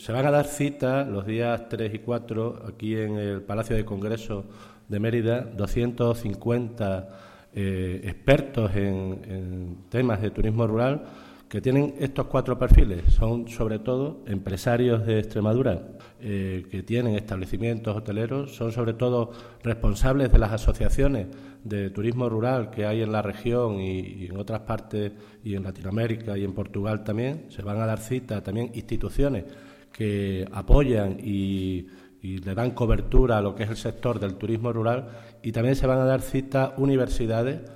Se van a dar cita los días 3 y 4 aquí en el Palacio de Congreso de Mérida, 250 expertos en temas de turismo rural que tienen estos 4 perfiles. Son sobre todo empresarios de Extremadura que tienen establecimientos hoteleros, son sobre todo responsables de las asociaciones de turismo rural que hay en la región y en otras partes, y en Latinoamérica y en Portugal también. Se van a dar cita también instituciones que apoyan y le dan cobertura a lo que es el sector del turismo rural, y también se van a dar cita universidades